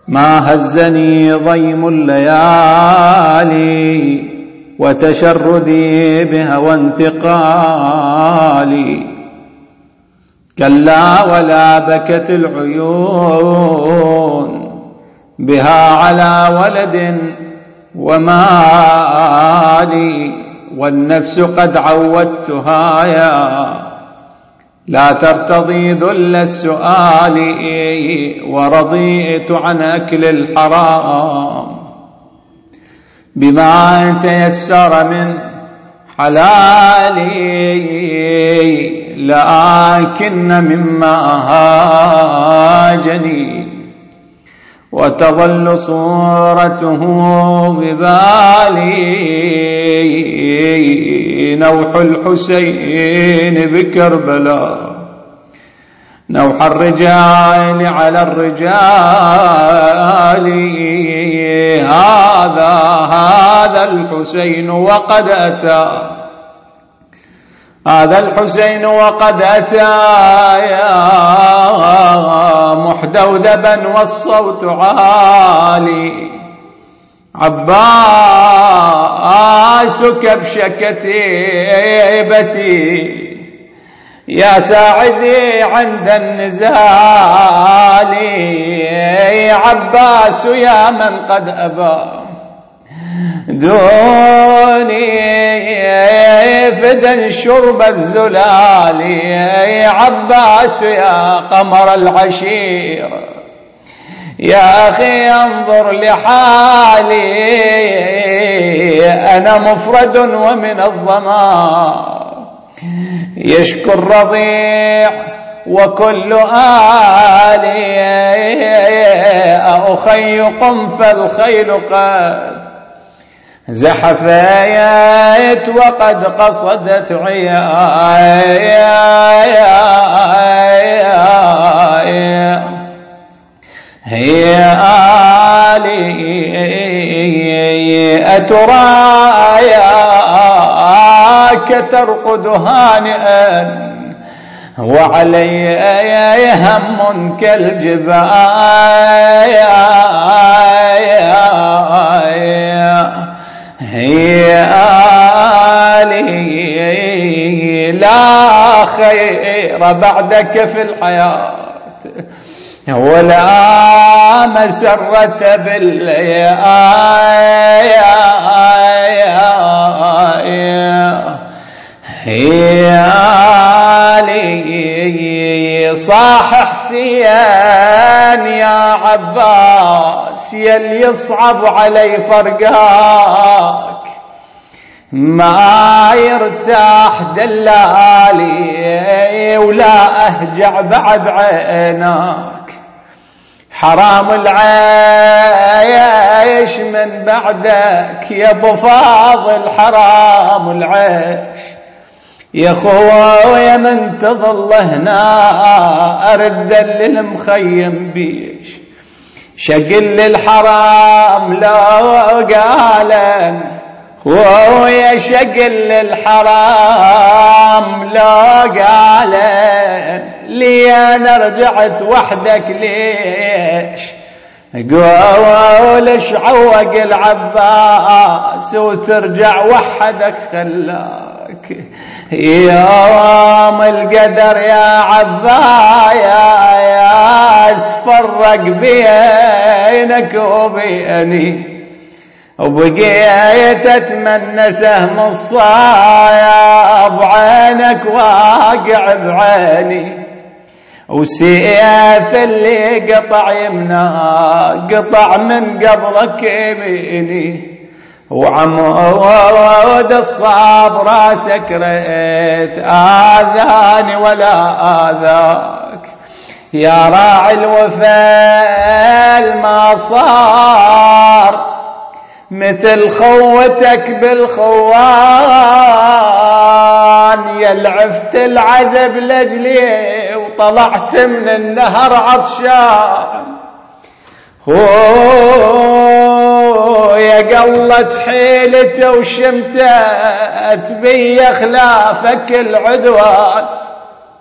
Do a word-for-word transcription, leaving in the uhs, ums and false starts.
ما هزني ضيم الليالي وتشردي بهوى انتقالي، كلا ولا بكت العيون بها على ولد ومالي، والنفس قد عودتها يا لا ترتضي ذل السؤال، ورضيت عن أكل الحرام بما تيسر من حلالي، لكن مما هاجني وتظل صورته ببالي، نوح الحسين بكربلاء، نوح الرجال على الرجال، هذا هذا الحسين وقد أتى، هذا الحسين وقد أتى يا محدودبا والصوت عالي، عباس كبش كتيبتي يا ساعدي عند النزال، عباس يا من قد أبى دوني فدا شرب الزلال، عباس يا قمر العشير يا أخي انظر لحالي، أنا مفرد ومن الظما يشكو الرضيع وكل آلي، أخي قم فالخيل قد زحفيت وقد قصدت عياي، هي آلي أتراياك ترقد هانئا وعلي هم كالجبال، هي آلي لا خير بعدك في الحياة ولا مسرة بالليالي، هي آلي صاح حسين يا عباس يلي يصعب علي فرقاك، ما يرتاح دلالي ولا أهجع بعد عيناك، حرام العيش من بعدك يا ابو فاضل، حرام العيش يا خويا من تظل هنا، ارد للمخيم بيش شقل الحرام لو قالن، خويا شقل الحرام لو قالن، لي انا رجعت وحدك ليش، قولش عوق العباس وترجع وحدك خلاك، يوم القدر يا عباس فرق بينك وبيني، وبقيت اتمنى سهم الصايب عينك واقع بعيني، وسيف اللي قطع يمنا قطع من قبلك يميني، وعمود الصاب راسك ريت آذاني ولا آذاك، يا راعي الوفال ما صار مثل خوتك بالخوان، يلعفت العذب لجلي وطلعت من النهر عطشان، يا قلت حيلته وشمتت بي خلافك العدوان،